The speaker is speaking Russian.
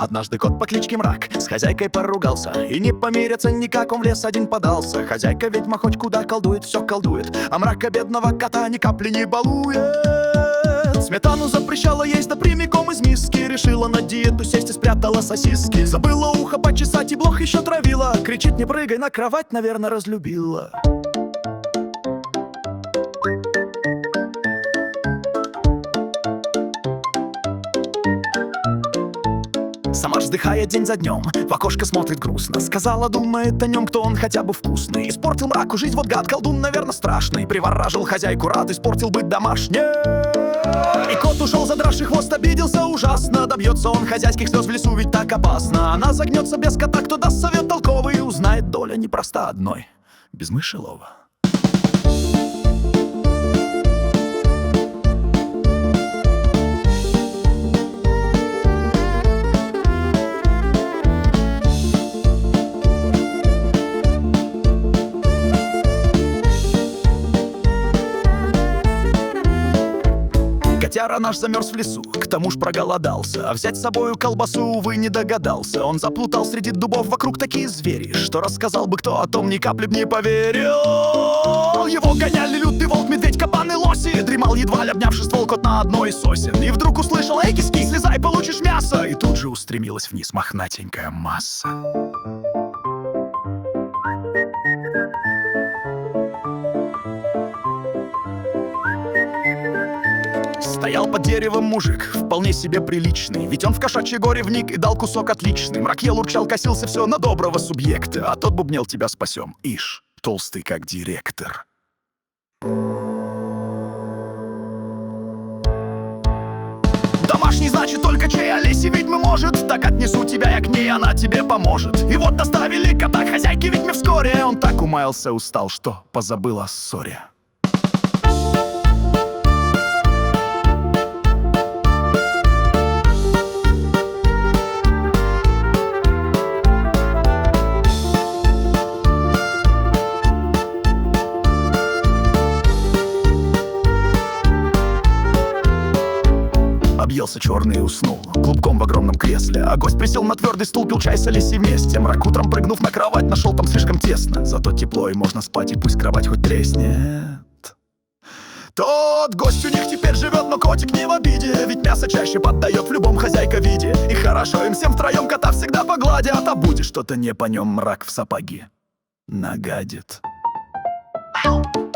Однажды кот по кличке Мрак с хозяйкой поругался, и не помирятся никак, он в лес один подался. Хозяйка ведьма хоть куда колдует, все колдует, а Мрака бедного кота ни капли не балует. Сметану запрещала есть, да прямиком из миски. Решила на диету сесть и спрятала сосиски. Забыла ухо почесать и блох еще травила. Кричит: не прыгай на кровать, наверное, разлюбила. Сама ж вздыхает день за днем, в окошко смотрит грустно. Сказала, думает о нем, кто он хотя бы вкусный. Испортил Мраку жизнь, вот гад, колдун, наверное, страшный. Приворожил хозяйку рад, испортил быт домашний. И кот ушел, задравший хвост, обиделся ужасно. Добьется он хозяйских слез в лесу, ведь так опасно. Она загнется без кота, кто даст совет толковый. Узнает, доля непроста одной, без мышелова. Котяра наш замерз в лесу, к тому ж проголодался. А взять с собою колбасу, увы, не догадался. Он заплутал среди дубов, вокруг такие звери, что рассказал бы кто о том, ни капли б не поверил. Его гоняли лютый волк, медведь, кабан и лоси. Дремал едва ли обнявшись ствол кот на одной из сосен. И вдруг услышал: эй, киски, слезай, получишь мясо. И тут же устремилась вниз мохнатенькая масса. Стоял под деревом мужик, вполне себе приличный. Ведь он в кошачье горе вник и дал кусок отличный. Мрак ел, урчал, косился, все на доброго субъекта. А тот бубнел: тебя спасем. Ишь, толстый как директор. Домашний, значит, только чей, а леси ведьмы может. Так отнесу тебя я к ней, она тебе поможет. И вот доставили кота хозяйки ведьме вскоре. Он так умаялся, устал, что позабыл о ссоре. Объелся черный и уснул клубком в огромном кресле. А гость присел на твердый стул, пил чай с Алисой вместе. Мрак утром, прыгнув на кровать, нашел там слишком тесно. Зато тепло и можно спать, и пусть кровать хоть треснет. Тот гость у них теперь живет, но котик не в обиде. Ведь мясо чаще поддает в любом хозяйка виде. И хорошо им всем втроем, кота всегда погладят. А будет что-то не по нем, Мрак в сапоги нагадит.